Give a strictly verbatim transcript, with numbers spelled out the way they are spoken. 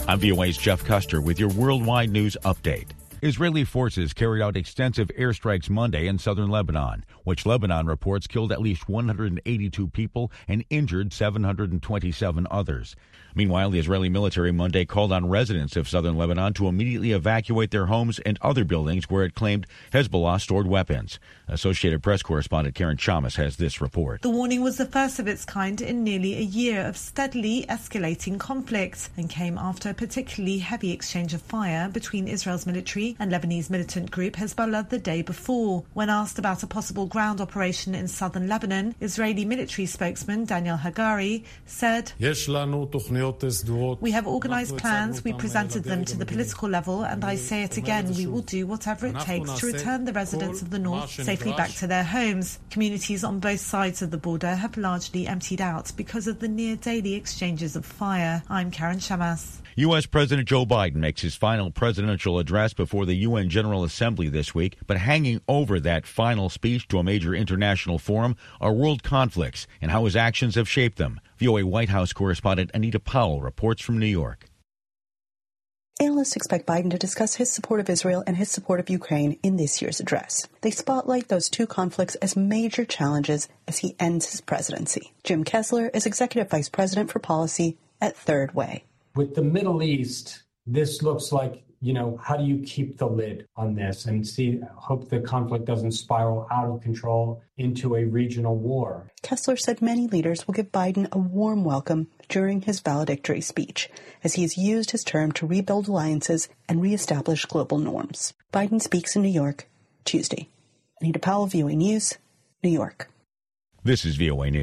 I'm V O A's Jeff Custer with your worldwide news update. Israeli forces carried out extensive airstrikes Monday in southern Lebanon, which Lebanon reports killed at least one hundred eighty-two people and injured seven hundred twenty-seven others. Meanwhile, the Israeli military Monday called on residents of southern Lebanon to immediately evacuate their homes and other buildings where it claimed Hezbollah stored weapons. Associated Press correspondent Karen Chamas has this report. The warning was the first of its kind in nearly a year of steadily escalating conflict and came after a particularly heavy exchange of fire between Israel's military and Lebanese militant group Hezbollah the day before. When asked about a possible ground operation in southern Lebanon, Israeli military spokesman Daniel Hagari said, "We have organised plans, we presented them to the political level, and I say it again, we will do whatever it takes to return the residents of the north safely back to their homes. Communities on both sides of the border have largely emptied out because of the near-daily exchanges of fire." I'm Karen Chamas. U S. President Joe Biden makes his final presidential address before the U N General Assembly this week, but hanging over that final speech to a major international forum are world conflicts and how his actions have shaped them. V O A White House correspondent Anita Powell reports from New York. Analysts expect Biden to discuss his support of Israel and his support of Ukraine in this year's address. They spotlight those two conflicts as major challenges as he ends his presidency. Jim Kessler is Executive Vice President for Policy at Third Way. With the Middle East, this looks like, you know, how do you keep the lid on this and see, hope the conflict doesn't spiral out of control into a regional war? Kessler said many leaders will give Biden a warm welcome during his valedictory speech, as he has used his term to rebuild alliances and reestablish global norms. Biden speaks in New York Tuesday. Anita Powell, V O A News, New York. This is V O A News.